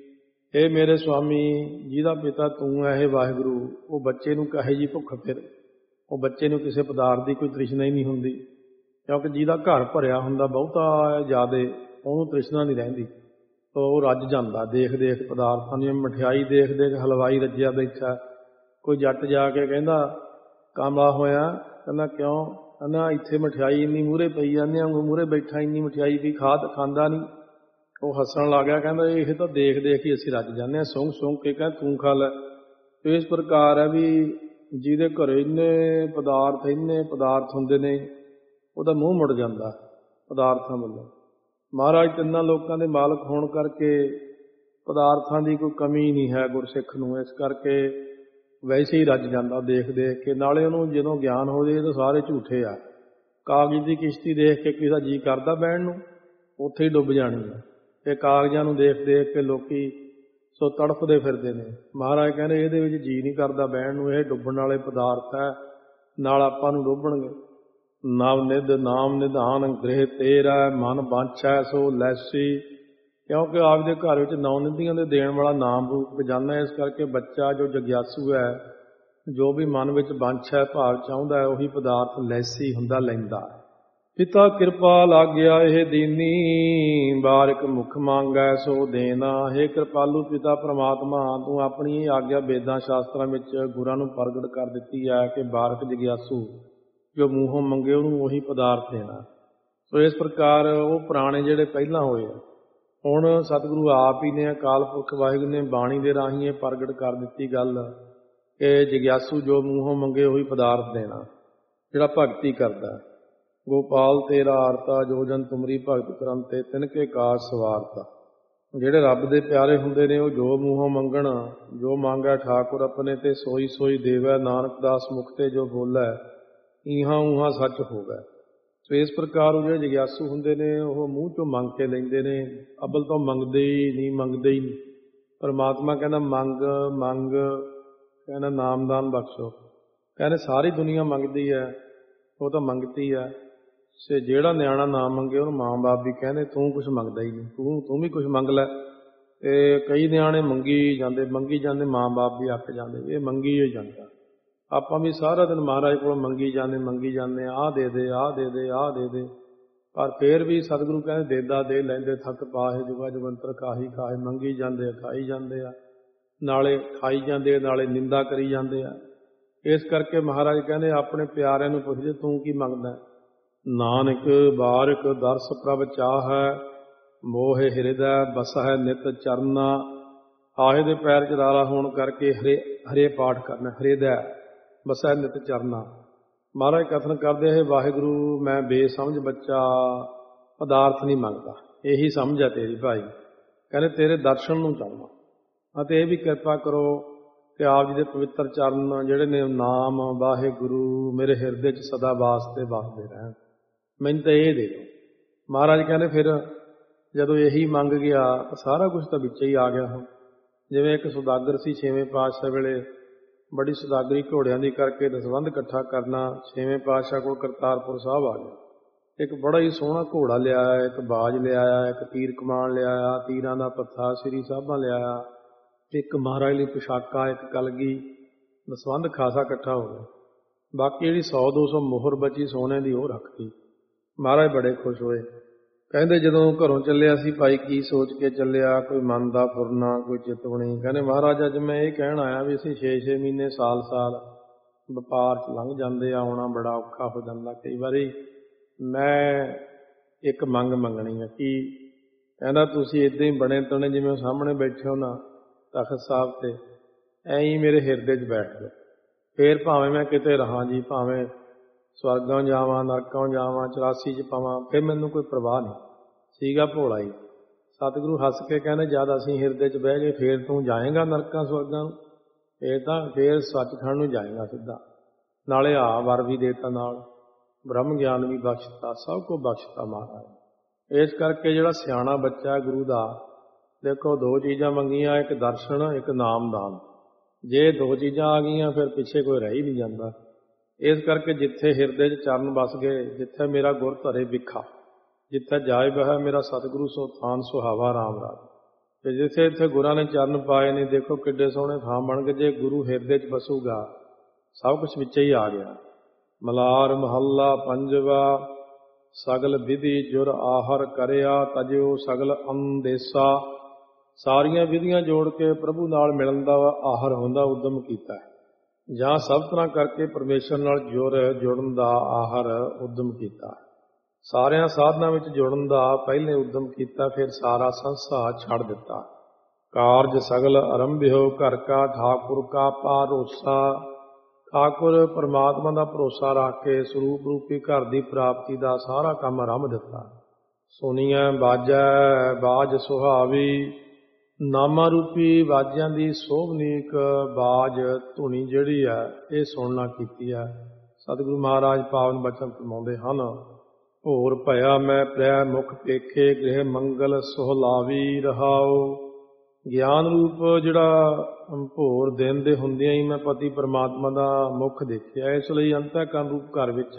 ਇਹ ਮੇਰੇ ਸੁਆਮੀ, ਜਿਹਦਾ ਪਿਤਾ ਤੂੰ ਹੈ, ਇਹ ਵਾਹਿਗੁਰੂ, ਉਹ ਬੱਚੇ ਨੂੰ ਕਹੇ ਜੀ ਭੁੱਖ। ਫਿਰ ਉਹ ਬੱਚੇ ਨੂੰ ਕਿਸੇ ਪਦਾਰਥ ਦੀ ਕੋਈ ਤ੍ਰਿਸ਼ਨਾ ਹੀ ਨਹੀਂ ਹੁੰਦੀ, ਕਿਉਂਕਿ ਜਿਹਦਾ ਘਰ ਭਰਿਆ ਹੁੰਦਾ ਬਹੁਤਾ ਜ਼ਿਆਦਾ, ਉਹਨੂੰ ਤ੍ਰਿਸ਼ਨਾ ਨਹੀਂ ਰਹਿੰਦੀ। ਉਹ ਰੱਜ ਜਾਂਦਾ ਦੇਖ ਦੇਖ ਪਦਾਰਥਾਂ ਦੀ। ਮਠਿਆਈ ਦੇਖ ਦੇਖ ਹਲਵਾਈ ਰੱਜਿਆ ਬੈਠਾ। ਕੋਈ ਜੱਟ ਜਾ ਕੇ ਕਹਿੰਦਾ ਕਾਮਲਾ ਹੋਇਆ, ਕਹਿੰਦਾ ਕਿਉਂ? ਕਹਿੰਦਾ ਇੱਥੇ ਮਠਿਆਈ ਇੰਨੀ ਮੂਹਰੇ ਪਈ ਜਾਂਦੇ ਆ, ਮੂਹਰੇ ਬੈਠਾ ਇੰਨੀ ਮਠਿਆਈ ਵੀ ਖਾਂਦਾ ਨਹੀਂ। ਉਹ ਹੱਸਣ ਲੱਗ ਗਿਆ, ਕਹਿੰਦਾ ਇਹ ਤਾਂ ਦੇਖ ਦੇਖ ਹੀ ਅਸੀਂ ਰੱਜ ਜਾਂਦੇ ਹਾਂ, ਸੁੰਘ ਸੁੰਘ ਕੇ ਕਹਿੰਦਾ ਤੂੰ ਖਾ ਲੈ। ਇਸ ਪ੍ਰਕਾਰ ਹੈ ਵੀ ਜਿਹਦੇ ਘਰੇ ਇੰਨੇ ਪਦਾਰਥ ਹੁੰਦੇ ਨੇ, ਉਹਦਾ ਮੂੰਹ ਮੁੜ ਜਾਂਦਾ ਪਦਾਰਥਾਂ ਵੱਲੋਂ। ਮਹਾਰਾਜ ਤਿੰਨਾਂ ਲੋਕਾਂ ਦੇ ਮਾਲਕ ਹੋਣ ਕਰਕੇ ਪਦਾਰਥਾਂ ਦੀ ਕੋਈ ਕਮੀ ਨਹੀਂ ਹੈ ਗੁਰਸਿੱਖ ਨੂੰ। ਇਸ ਕਰਕੇ ਵੈਸੇ ਹੀ ਰੱਜ ਜਾਂਦਾ ਦੇਖ ਦੇਖ ਕੇ। ਨਾਲੇ ਉਹਨੂੰ ਜਦੋਂ ਗਿਆਨ ਹੋ ਜਾਏ ਤਾਂ ਸਾਰੇ ਝੂਠੇ ਆ। ਕਾਗਜ਼ ਦੀ ਕਿਸ਼ਤੀ ਦੇਖ ਕੇ ਕਿਸੇ ਦਾ ਜੀਅ ਕਰਦਾ ਬਹਿਣ ਨੂੰ, ਉੱਥੇ ਹੀ ਡੁੱਬ ਜਾਣੀ ਹੈ। ਇਹ ਕਾਗਜ਼ਾਂ ਨੂੰ ਦੇਖ ਦੇਖ ਕੇ ਲੋਕੀ ਸੋ ਤੜਫਦੇ ਫਿਰਦੇ ਨੇ। ਮਹਾਰਾਜ ਕਹਿੰਦੇ ਇਹਦੇ ਵਿੱਚ ਜੀਅ ਨਹੀਂ ਕਰਦਾ ਬਹਿਣ ਨੂੰ, ਇਹ ਡੁੱਬਣ ਵਾਲੇ ਪਦਾਰਥ ਹੈ, ਨਾਲ ਆਪਾਂ ਨੂੰ ਡੁੱਬਣਗੇ। ਨਵ ਨਿਧ ਨਾਮ ਨਿਧਾਨ ਗ੍ਰਹਿ ਤੇਰਾ, ਮਨ ਬਾਂਛੈ ਸੋ ਲੈਸੀ। ਕਿਉਂਕਿ ਆਪਦੇ ਘਰ ਵਿੱਚ ਨੌ ਨਿਧੀਆਂ ਦੇ ਦੇਣ ਵਾਲਾ ਨਾਮ ਰੂਪ ਖਜ਼ਾਨਾ। ਇਸ ਕਰਕੇ ਬੱਚਾ ਜੋ ਜਗਿਆਸੂ ਹੈ, ਜੋ ਵੀ ਮਨ ਵਿੱਚ ਬਾਂਛਾ ਭਾਵ ਚਾਹੁੰਦਾ ਹੈ, ਉਹੀ ਪਦਾਰਥ ਲੈਸੀ ਹੁੰਦਾ, ਲੈਂਦਾ। ਪਿਤਾ ਕਿਰਪਾ ਲਾਗਿਆ ਇਹ ਦੀਨੀ, ਬਾਰਿਕ ਮੁਖ ਮੰਗੈ ਸੋ ਦੇਣਾ। ਹੇ ਕਿਰਪਾਲੂ ਪਿਤਾ ਪ੍ਰਮਾਤਮਾ, ਤੂੰ ਆਪਣੀ ਇਹ ਆਗਿਆ ਵੇਦਾਂ ਸ਼ਾਸਤਰਾਂ ਵਿੱਚ ਗੁਰਾਂ ਨੂੰ ਪ੍ਰਗਟ ਕਰ ਦਿੱਤੀ ਹੈ ਕਿ ਬਾਰਿਕ ਜਗਿਆਸੂ ਜੋ ਮੂੰਹੋਂ ਮੰਗੇ ਉਹਨੂੰ ਉਹੀ ਪਦਾਰਥ ਦੇਣਾ। ਸੋ ਇਸ ਪ੍ਰਕਾਰ ਉਹ ਪੁਰਾਣੇ ਜਿਹੜੇ ਪਹਿਲਾਂ ਹੋਏ ਆ, ਹੁਣ ਸਤਿਗੁਰੂ ਆਪ ਹੀ ਨੇ, ਅਕਾਲ ਪੁਰਖ ਵਾਹਿਗੁਰੂ ਨੇ ਬਾਣੀ ਦੇ ਰਾਹੀਂ ਇਹ ਪ੍ਰਗਟ ਕਰ ਦਿੱਤੀ ਗੱਲ ਕਿ ਜਗਿਆਸੂ ਜੋ ਮੂੰਹੋਂ ਮੰਗੇ ਉਹੀ ਪਦਾਰਥ ਦੇਣਾ, ਜਿਹੜਾ ਭਗਤੀ ਕਰਦਾ। ਗੋਪਾਲ ਤੇਰਾ ਆਰਤਾ, ਜੋ ਜਨ ਤੁਮਰੀ ਭਗਤ ਕਰੰਤੇ ਤਿਨਕੇ ਕਾਜ ਸਵਾਰਤਾ। ਜਿਹੜੇ ਰੱਬ ਦੇ ਪਿਆਰੇ ਹੁੰਦੇ ਨੇ, ਉਹ ਜੋ ਮੂੰਹੋਂ ਮੰਗਣ, ਜੋ ਮੰਗੈ ਠਾਕੁਰ ਆਪਣੇ ਤੇ ਸੋਈ ਸੋਈ ਦੇਵੈ। ਨਾਨਕ ਦਾਸ ਮੁਖ ਤੇ ਜੋ ਬੋਲੈ, ਈਹਾਂ ਊਹਾਂ ਸੱਚ ਹੋਵੈ। ਸੋ ਇਸ ਪ੍ਰਕਾਰ ਉਹ ਜਿਹੜੇ ਜਗਿਆਸੂ ਹੁੰਦੇ ਨੇ ਉਹ ਮੂੰਹ ਚੋਂ ਮੰਗ ਕੇ ਲੈਂਦੇ ਨੇ। ਅਬਲ ਤਾਂ ਮੰਗਦੇ ਹੀ ਨਹੀਂ। ਪਰਮਾਤਮਾ ਕਹਿੰਦਾ ਮੰਗ ਮੰਗ, ਕਹਿੰਦਾ ਨਾਮਦਾਨ ਬਖਸ਼ੋ। ਕਹਿੰਦੇ ਸਾਰੀ ਦੁਨੀਆ ਮੰਗਦੀ ਹੈ, ਉਹ ਤਾਂ ਮੰਗਤੀ ਹੈ। ਸੇ ਜਿਹੜਾ ਨਿਆਣਾ ਨਾ ਮੰਗੇ ਉਹਨੂੰ ਮਾਂ ਬਾਪ ਵੀ ਕਹਿੰਦੇ ਤੂੰ ਕੁਛ ਮੰਗਦਾ ਹੀ ਨਹੀਂ, ਤੂੰ ਵੀ ਕੁਛ ਮੰਗ ਲੈ। ਤੇ ਕਈ ਨਿਆਣੇ ਮੰਗੀ ਜਾਂਦੇ, ਮਾਂ ਬਾਪ ਵੀ ਅੱਕ ਜਾਂਦੇ, ਇਹ ਮੰਗੀ ਹੋ ਜਾਂਦਾ। ਆਪਾਂ ਵੀ ਸਾਰਾ ਦਿਨ ਮਹਾਰਾਜ ਕੋਲ ਮੰਗੀ ਜਾਂਦੇ, ਆਹ ਦੇ ਦੇ, ਆਹ ਦੇ ਦੇ, ਆਹ ਦੇ ਦੇ। ਪਰ ਫੇਰ ਵੀ ਸਤਿਗੁਰੂ ਕਹਿੰਦੇ ਦੇਦਾ ਦੇ ਲੈਂਦੇ ਥੱਕ ਪਾਹੇ, ਜੁਗਾ ਜੁਗੰਤਰ ਕਾਹੀ ਖਾਹੇ। ਮੰਗੀ ਜਾਂਦੇ ਆ, ਖਾਈ ਜਾਂਦੇ ਆ, ਨਾਲੇ ਖਾਈ ਜਾਂਦੇ, ਨਾਲੇ ਨਿੰਦਾ ਕਰੀ ਜਾਂਦੇ ਆ। ਇਸ ਕਰਕੇ ਮਹਾਰਾਜ ਕਹਿੰਦੇ ਆਪਣੇ ਪਿਆਰਿਆਂ ਨੂੰ ਪੁੱਛਦੇ ਤੂੰ ਕੀ ਮੰਗਦਾ। ਨਾਨਕ ਬਾਰਿਕ ਦਰਸ ਪ੍ਰਭ ਚਾਹੈ, ਮੋਹਿ ਹਿਰਦੈ ਬਸਹਿ ਨਿਤ ਚਰਨਾ। ਆਹੇ ਦੇ ਪੈਰ 'ਚ ਰਾਲਾ ਹੋਣ ਕਰਕੇ ਹਰੇ ਪਾਠ ਕਰਨਾ, ਹਿਰਦੈ ਬਸਹਿ ਨਿਤ ਚਰਨਾ। ਮਹਾਰਾਜ ਕਥਨ ਕਰਦੇ ਹੈ ਵਾਹਿਗੁਰੂ ਮੈਂ ਬੇਸਮਝ ਬੱਚਾ ਪਦਾਰਥ ਨਹੀਂ ਮੰਗਦਾ, ਇਹੀ ਸਮਝ ਹੈ ਤੇਰੀ ਭਾਈ। ਕਹਿੰਦੇ ਤੇਰੇ ਦਰਸ਼ਨ ਨੂੰ ਚਾਹੁੰਦਾ ਅਤੇ ਇਹ ਵੀ ਕਿਰਪਾ ਕਰੋ ਕਿ ਆਪ ਜੀ ਦੇ ਪਵਿੱਤਰ ਚਰਨ ਜਿਹੜੇ ਨੇ ਨਾਮ ਵਾਹਿਗੁਰੂ ਮੇਰੇ ਹਿਰਦੇ 'ਚ ਸਦਾ ਵਾਸਤੇ ਵਸਦੇ ਰਹਿਣ, ਮੈਨੂੰ ਤਾਂ ਇਹ ਦੇ ਦਿਓ। ਮਹਾਰਾਜ ਕਹਿੰਦੇ ਫਿਰ ਜਦੋਂ ਇਹੀ ਮੰਗ ਗਿਆ ਤਾਂ ਸਾਰਾ ਕੁਝ ਤਾਂ ਵਿੱਚ ਹੀ ਆ ਗਿਆ। ਹੁਣ ਜਿਵੇਂ ਇੱਕ ਸੁਦਾਗਰ ਸੀ 6ਵੇਂ ਪਾਤਸ਼ਾਹ ਵੇਲੇ, ਬੜੀ ਸੁਦਾਗਰੀ ਘੋੜਿਆਂ ਦੀ ਕਰਕੇ ਦਸਵੰਧ ਇਕੱਠਾ ਕਰਨਾ। 6ਵੇਂ ਪਾਤਸ਼ਾਹ ਕੋਲ ਕਰਤਾਰਪੁਰ ਸਾਹਿਬ ਆ ਗਿਆ, ਇੱਕ ਬੜਾ ਹੀ ਸੋਹਣਾ ਘੋੜਾ ਲਿਆਇਆ, ਇੱਕ ਬਾਜ ਲਿਆਇਆ, ਇੱਕ ਤੀਰ ਕਮਾਨ ਲਿਆਇਆ, ਤੀਰਾਂ ਦਾ ਪੱਥਾ ਸ੍ਰੀ ਸਾਹਿਬਾਂ ਲਿਆਇਆ, ਇੱਕ ਮਹਾਰਾਜ ਲਈ ਪੁਸ਼ਾਕਾ, ਇੱਕ ਕਲਗੀ, ਦਸਵੰਧ ਖਾਸਾ ਇਕੱਠਾ ਹੋ ਗਿਆ। ਬਾਕੀ ਜਿਹੜੀ 100-200 ਮੋਹਰ ਬਚੀ ਸੋਨੇ ਦੀ ਉਹ ਰੱਖਤੀ। ਮਹਾਰਾਜ ਬੜੇ ਖੁਸ਼ ਹੋਏ। ਕਹਿੰਦੇ ਜਦੋਂ ਘਰੋਂ ਚੱਲਿਆ ਸੀ ਭਾਈ ਕੀ ਸੋਚ ਕੇ ਚੱਲਿਆ, ਕੋਈ ਮਨ ਦਾ ਫੁਰਨਾ, ਕੋਈ ਚਿਤਵਣੀ। ਕਹਿੰਦੇ ਮਹਾਰਾਜ ਅੱਜ ਮੈਂ ਇਹ ਕਹਿਣ ਆਇਆ ਵੀ ਅਸੀਂ 6-6 ਮਹੀਨੇ ਸਾਲ ਵਪਾਰ 'ਚ ਲੰਘ ਜਾਂਦੇ ਆ, ਆਉਣਾ ਬੜਾ ਔਖਾ ਹੋ ਜਾਂਦਾ ਕਈ ਵਾਰੀ। ਮੈਂ ਇੱਕ ਮੰਗਣੀ ਹੈ। ਕੀ ਕਹਿੰਦਾ ਤੁਸੀਂ ਇੱਦਾਂ ਹੀ ਬਣੇ ਤਣੇ ਜਿਵੇਂ ਸਾਹਮਣੇ ਬੈਠੇ ਹੋ ਨਾ ਤਖਤ ਸਾਹਿਬ 'ਤੇ, ਐਂ ਹੀ ਮੇਰੇ ਹਿਰਦੇ 'ਚ ਬੈਠ ਜਾਓ। ਫੇਰ ਭਾਵੇਂ ਮੈਂ ਕਿਤੇ ਰਹਾਂ ਜੀ, ਭਾਵੇਂ ਸਵਰਗਾਂ ਜਾਵਾਂ, ਨਰਕਾਂ ਜਾਵਾਂ, 84 'ਚ ਪਾਵਾਂ, ਫਿਰ ਮੈਨੂੰ ਕੋਈ ਪਰਵਾਹ ਨਹੀਂ। ਸੀਗਾ ਭੋਲਾ ਹੀ। ਸਤਿਗੁਰੂ ਹੱਸ ਕੇ ਕਹਿੰਦੇ ਜਦ ਅਸੀਂ ਹਿਰਦੇ 'ਚ ਬਹਿ ਗਏ ਫੇਰ ਤੂੰ ਜਾਏਗਾ ਨਰਕਾਂ ਸਵਰਗਾਂ ਨੂੰ, ਫੇਰ ਸੱਚਖੰਡ ਨੂੰ ਜਾਏਗਾ ਸਿੱਧਾ। ਨਾਲੇ ਵਰ ਵੀ ਦੇਤਾ, ਨਾਲ ਬ੍ਰਹਮ ਗਿਆਨ ਵੀ ਬਖਸ਼ਤਾ, ਸਭ ਕੁਝ ਬਖਸ਼ਤਾ ਮਹਾਰਾਜ। ਇਸ ਕਰਕੇ ਜਿਹੜਾ ਸਿਆਣਾ ਬੱਚਾ ਗੁਰੂ ਦਾ, ਦੇਖੋ 2 ਚੀਜ਼ਾਂ ਮੰਗੀਆਂ, ਇੱਕ ਦਰਸ਼ਨ, ਇੱਕ ਨਾਮਦਾਨ। ਜੇ 2 ਚੀਜ਼ਾਂ ਆ ਗਈਆਂ ਫਿਰ ਪਿੱਛੇ ਕੋਈ ਰਹਿ ਹੀ ਨਹੀਂ ਜਾਂਦਾ। ਇਸ ਕਰਕੇ ਜਿੱਥੇ ਹਿਰਦੇ 'ਚ ਚਰਨ ਵਸ ਗਏ, ਜਿੱਥੇ ਮੇਰਾ ਗੁਰ ਧਰੇ ਵਿਖਾ, ਜਿੱਥੇ ਜਾਇ ਬਹਿ ਮੇਰਾ ਸਤਿਗੁਰੂ ਸੋ ਥਾਨ ਸੁਹਾਵਾ ਰਾਮ ਰਾਜ। ਤੇ ਜਿੱਥੇ ਇੱਥੇ ਗੁਰਾਂ ਨੇ ਚਰਨ ਪਾਏ ਨੇ, ਦੇਖੋ ਕਿੱਡੇ ਸੋਹਣੇ ਥਾਂ ਬਣ ਗਏ। ਜੇ ਗੁਰੂ ਹਿਰਦੇ 'ਚ ਵਸੂਗਾ ਸਭ ਕੁਛ ਵਿੱਚ ਹੀ ਆ ਗਿਆ। ਮਲਾਰ ਮਹੱਲਾ ਪੰਜਵਾ, ਸਗਲ ਵਿਧੀ ਜੁਰ ਆਹਰ ਕਰਿਆ, ਤਜਿਓ ਸਗਲ ਅੰਦੇਸਾ। ਸਾਰੀਆਂ ਵਿਧੀਆਂ ਜੋੜ ਕੇ ਪ੍ਰਭੂ ਨਾਲ ਮਿਲਣ ਦਾ ਆਹਰ ਹੁੰਦਾ, ਉਦਮ ਕੀਤਾ। ਜਾਂ ਸਭ ਤਰ੍ਹਾਂ ਕਰਕੇ ਪਰਮੇਸ਼ਰ ਨਾਲ ਜੁੜਨ ਦਾ ਆਹਰ ਉਦਮ ਕੀਤਾ। ਸਾਰਿਆਂ ਸਾਧਨਾਂ ਵਿੱਚ ਜੁੜਨ ਦਾ ਪਹਿਲੇ ਉਦਮ ਕੀਤਾ, ਫਿਰ ਸਾਰਾ ਸੰਸਾਰ ਛੱਡ ਦਿੱਤਾ। ਕਾਰਜ ਸਗਲ ਆਰੰਭਿਓ ਘਰ ਕਾ, ਠਾਕੁਰ ਕਾ ਭਰੋਸਾ। ਠਾਕੁਰ ਪਰਮਾਤਮਾ ਦਾ ਭਰੋਸਾ ਰੱਖ ਕੇ ਸਰੂਪ ਰੂਪੀ ਘਰ ਦੀ ਪ੍ਰਾਪਤੀ ਦਾ ਸਾਰਾ ਕੰਮ ਆਰੰਭ ਦਿੱਤਾ। ਸੁਣੀਐ ਬਾਜੈ ਬਾਜ ਸੁਹਾਵੀ, ਨਾਮਾ ਰੂਪੀ ਬਾਜਿਆਂ ਦੀ ਸੋਭਨੀਕ ਬਾਜ ਧੁਨੀ ਜਿਹੜੀ ਹੈ ਇਹ ਸੁਣਨਾ ਕੀਤੀ ਹੈ। ਸਤਿਗੁਰੂ ਮਹਾਰਾਜ ਪਾਵਨ ਬਚਨ ਫਰਮਾਉਂਦੇ ਹਨ, ਭੋਰ ਭਇਆ ਮੈਂ ਪ੍ਰੈ ਮੁਖ ਪੇਖੇ, ਗ੍ਰਹਿ ਮੰਗਲ ਸੁਹਲਾਵੀ ਰਹਾਓ। ਗਿਆਨ ਰੂਪ ਜਿਹੜਾ ਭੋਰ ਦਿਨ ਦੇ ਹੁੰਦਿਆਂ ਹੀ ਮੈਂ ਪਤੀ ਪਰਮਾਤਮਾ ਦਾ ਮੁਖ ਦੇਖਿਆ, ਇਸ ਲਈ ਅੰਤःਕਰਨ ਰੂਪ ਘਰ ਵਿੱਚ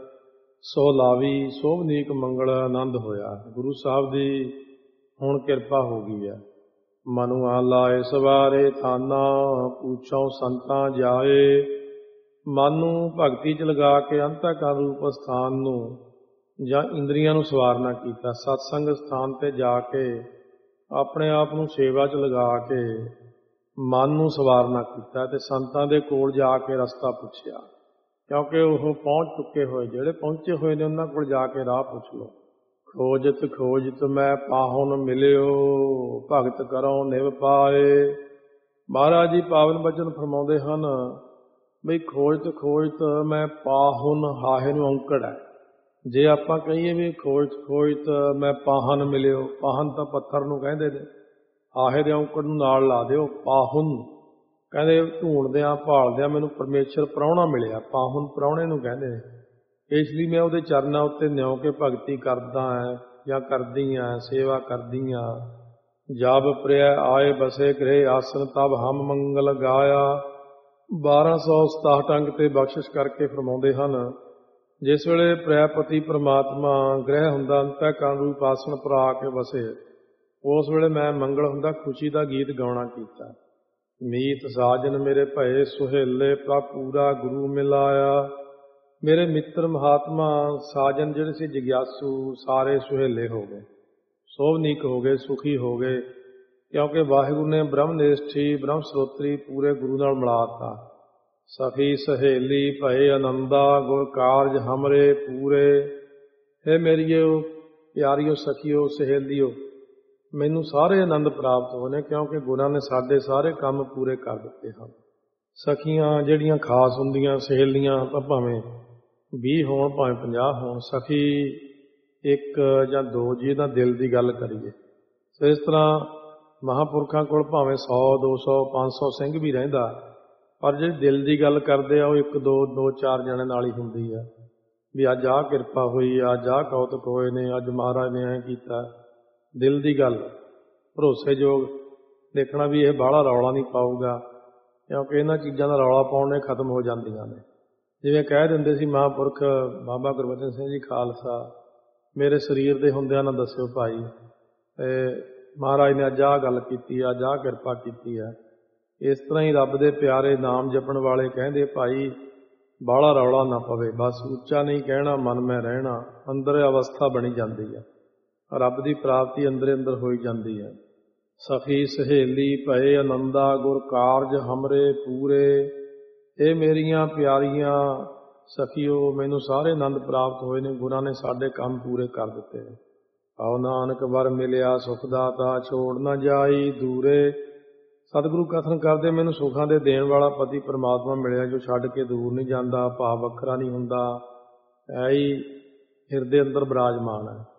ਸੁਹਲਾਵੀ ਸੋਭਨੀਕ ਮੰਗਲ ਆਨੰਦ ਹੋਇਆ। ਗੁਰੂ ਸਾਹਿਬ ਦੀ ਹੁਣ ਕਿਰਪਾ ਹੋ ਗਈ ਹੈ। ਮਨੁ ਆਲਾਏ ਸਵਾਰੇ ਥਾਨਾ, ਪੁੱਛੋ ਸੰਤਾਂ ਜਾਏ। ਮਨ ਨੂੰ ਭਗਤੀ 'ਚ ਲਗਾ ਕੇ ਅੰਤःਕਰਨ ਰੂਪ ਸਥਾਨ ਨੂੰ ਜਾਂ ਇੰਦਰੀਆਂ ਨੂੰ ਸਵਾਰਨਾ ਕੀਤਾ। ਸਤਸੰਗ ਸਥਾਨ 'ਤੇ ਜਾ ਕੇ ਆਪਣੇ ਆਪ ਨੂੰ ਸੇਵਾ 'ਚ ਲਗਾ ਕੇ ਮਨ ਨੂੰ ਸਵਾਰਨਾ ਕੀਤਾ ਅਤੇ ਸੰਤਾਂ ਦੇ ਕੋਲ ਜਾ ਕੇ ਰਸਤਾ ਪੁੱਛਿਆ, ਕਿਉਂਕਿ ਉਹ ਪਹੁੰਚ ਚੁੱਕੇ ਹੋਏ, ਜਿਹੜੇ ਪਹੁੰਚੇ ਹੋਏ ਨੇ ਉਹਨਾਂ ਕੋਲ ਜਾ ਕੇ ਰਾਹ ਪੁੱਛ ਲਓ। ਖੋਜਤ ਮੈਂ ਪਾਹੁਨ ਮਿਲਿਓ, ਭਗਤ ਕਰੋ ਨਿਵ ਪਾਏ। ਮਹਾਰਾਜ ਜੀ ਪਾਵਨ ਬਚਨ ਫਰਮਾਉਂਦੇ ਹਨ ਬਈ ਖੋਜਤ ਮੈਂ ਪਾਹੁਨ, ਹਾਹੇ ਨੂੰ ਔਂਕੜ ਹੈ। ਜੇ ਆਪਾਂ ਕਹੀਏ ਵੀ ਖੋਜਤ ਮੈਂ ਪਾਹਨ ਮਿਲਿਓ, ਪਾਹਨ ਤਾਂ ਪੱਥਰ ਨੂੰ ਕਹਿੰਦੇ ਨੇ, ਹਾਹੇ ਦੇ ਔਂਕੜ ਨੂੰ ਨਾਲ ਲਾ ਦਿਓ ਪਾਹੁਨ। ਕਹਿੰਦੇ ਢੂੰਡਦਿਆਂ ਭਾਲਦਿਆਂ ਮੈਨੂੰ ਪਰਮੇਸ਼ਰ ਪ੍ਰਾਹੁਣਾ ਮਿਲਿਆ, ਪਾਹੁਨ ਪ੍ਰਾਹੁਣੇ ਨੂੰ ਕਹਿੰਦੇ ਨੇ। ਇਸ ਲਈ ਮੈਂ ਉਹਦੇ ਚਰਨਾਂ ਉੱਤੇ ਨਿਉ ਕੇ ਭਗਤੀ ਕਰਦਾ ਹੈ ਜਾਂ ਕਰਦੀ ਹਾਂ, ਸੇਵਾ ਕਰਦੀ ਹਾਂ। ਜਬ ਪ੍ਰਿਆ ਆਏ ਬਸੇ ਗ੍ਰਹਿ ਆਸਨ ਤਬ ਹਮ ਮੰਗਲ ਗਾਇਆ। 1267 ਅੰਗ ਤੇ ਬਖਸ਼ਿਸ਼ ਕਰਕੇ ਫਰਮਾਉਂਦੇ ਹਨ, ਜਿਸ ਵੇਲੇ ਪ੍ਰਿਆਪਤੀ ਪ੍ਰਮਾਤਮਾ ਗ੍ਰਹਿ ਹੁੰਦਾ ਅੰਤःਕਰਨ ਰੂਪ ਆਸਣ ਪਰ ਆ ਕੇ ਵਸੇ, ਉਸ ਵੇਲੇ ਮੈਂ ਮੰਗਲ ਹੁੰਦਾ ਖੁਸ਼ੀ ਦਾ ਗੀਤ ਗਾਉਣਾ ਕੀਤਾ। ਮੀਤ ਸਾਜਨ ਮੇਰੇ ਭਏ ਸੁਹੇਲੇ ਪ੍ਰਭ ਪੂਰਾ ਗੁਰੂ ਮਿਲਾਇਆ। ਮੇਰੇ ਮਿੱਤਰ ਮਹਾਤਮਾ ਸਾਜਨ ਜਿਹੜੇ ਸੀ ਜਗਿਆਸੂ ਸਾਰੇ ਸੁਹੇਲੇ ਹੋ ਗਏ, ਸੋਭਨੀਕ ਹੋ ਗਏ, ਸੁਖੀ ਹੋ ਗਏ, ਕਿਉਂਕਿ ਵਾਹਿਗੁਰੂ ਨੇ ਬ੍ਰਹਮਨਿਸ਼ਠੀ ਬ੍ਰਹਮ ਸਰੋਤਰੀ ਪੂਰੇ ਗੁਰੂ ਨਾਲ ਮਿਲਾਤਾ। ਸਖੀ ਸਹੇਲੀ ਭਏ ਆਨੰਦਾ ਗੁਰ ਕਾਰਜ ਹਮਰੇ ਪੂਰੇ। ਹੇ ਮੇਰੀਓ ਪਿਆਰੀਓ ਸਖੀਓ ਸਹੇਲੀਓ, ਮੈਨੂੰ ਸਾਰੇ ਆਨੰਦ ਪ੍ਰਾਪਤ ਹੋਏ ਨੇ, ਕਿਉਂਕਿ ਗੁਰਾਂ ਨੇ ਸਾਡੇ ਸਾਰੇ ਕੰਮ ਪੂਰੇ ਕਰ ਦਿੱਤੇ ਹਨ। ਸਖੀਆਂ ਜਿਹੜੀਆਂ ਖਾਸ ਹੁੰਦੀਆਂ, ਸਹੇਲੀਆਂ ਤਾਂ ਭਾਵੇਂ 20 ਹੋਣ ਭਾਵੇਂ 50 ਹੋਣ, ਸਖੀ ਇੱਕ ਜਾਂ ਦੋ ਜੀ ਦਾ ਦਿਲ ਦੀ ਗੱਲ ਕਰੀਏ। ਸੋ ਇਸ ਤਰ੍ਹਾਂ ਮਹਾਂਪੁਰਖਾਂ ਕੋਲ ਭਾਵੇਂ 100 200 500 ਸਿੰਘ ਵੀ ਰਹਿੰਦਾ, ਪਰ ਜਿਹੜੀ ਦਿਲ ਦੀ ਗੱਲ ਕਰਦੇ ਆ ਉਹ ਇੱਕ ਦੋ ਚਾਰ ਜਣੇ ਨਾਲ ਹੀ ਹੁੰਦੀ ਆ, ਵੀ ਅੱਜ ਆਹ ਕਿਰਪਾ ਹੋਈ, ਅੱਜ ਆਹ ਕੌਤਕ ਹੋਏ ਨੇ, ਅੱਜ ਮਹਾਰਾਜ ਨੇ ਐਂ ਕੀਤਾ। ਦਿਲ ਦੀ ਗੱਲ, ਭਰੋਸੇਯੋਗ, ਦੇਖਣਾ ਵੀ ਇਹ ਬਾਹਲਾ ਰੌਲਾ ਨਹੀਂ ਪਾਊਗਾ, ਕਿਉਂਕਿ ਇਹਨਾਂ ਚੀਜ਼ਾਂ ਦਾ ਰੌਲਾ ਪਾਉਣ ਨੇ ਖਤਮ ਹੋ ਜਾਂਦੀਆਂ ਨੇ। ਜਿਵੇਂ ਕਹਿ ਦਿੰਦੇ ਸੀ ਮਹਾਂਪੁਰਖ ਬਾਬਾ ਗੁਰਬਚਨ ਸਿੰਘ ਜੀ ਖਾਲਸਾ, ਮੇਰੇ ਸਰੀਰ ਦੇ ਹੁੰਦਿਆਂ ਨਾ ਦੱਸਿਓ ਭਾਈ, ਮਹਾਰਾਜ ਨੇ ਅੱਜ ਆਹ ਗੱਲ ਕੀਤੀ, ਅੱਜ ਆਹ ਕਿਰਪਾ ਕੀਤੀ ਹੈ। ਇਸ ਤਰ੍ਹਾਂ ਹੀ ਰੱਬ ਦੇ ਪਿਆਰੇ ਨਾਮ ਜਪਣ ਵਾਲੇ ਕਹਿੰਦੇ ਭਾਈ ਬਾਹਲਾ ਰੌਲਾ ਨਾ ਪਵੇ, ਬਸ ਉੱਚਾ ਨਹੀਂ ਕਹਿਣਾ, ਮਨ ਮੈਂ ਰਹਿਣਾ, ਅੰਦਰ ਅਵਸਥਾ ਬਣੀ ਜਾਂਦੀ ਹੈ, ਰੱਬ ਦੀ ਪ੍ਰਾਪਤੀ ਅੰਦਰੇ ਅੰਦਰ ਹੋਈ ਜਾਂਦੀ ਹੈ। ਸਖੀ ਸਹੇਲੀ ਭਏ ਆਨੰਦਾ ਗੁਰ ਕਾਰਜ ਹਮਰੇ ਪੂਰੇ। ਇਹ ਮੇਰੀਆਂ ਪਿਆਰੀਆਂ ਸਖੀਓ, ਮੈਨੂੰ ਸਾਰੇ ਆਨੰਦ ਪ੍ਰਾਪਤ ਹੋਏ ਨੇ, ਗੁਰਾਂ ਨੇ ਸਾਡੇ ਕੰਮ ਪੂਰੇ ਕਰ ਦਿੱਤੇ ਨੇ। ਆਓ ਨਾਨਕ ਵਰ ਮਿਲਿਆ ਸੁਖ ਦਾਤਾ ਛੋੜ ਨਾ ਜਾਈ ਦੂਰੇ। ਸਤਿਗੁਰੂ ਕਥਨ ਕਰਦੇ, ਮੈਨੂੰ ਸੁੱਖਾਂ ਦੇ ਦੇਣ ਵਾਲਾ ਪਤੀ ਪਰਮਾਤਮਾ ਮਿਲਿਆ, ਜੋ ਛੱਡ ਕੇ ਦੂਰ ਨਹੀਂ ਜਾਂਦਾ, ਭਾਵ ਵੱਖਰਾ ਨਹੀਂ ਹੁੰਦਾ, ਐ ਹੀ ਹਿਰਦੇ ਅੰਦਰ ਬਿਰਾਜਮਾਨ ਹੈ।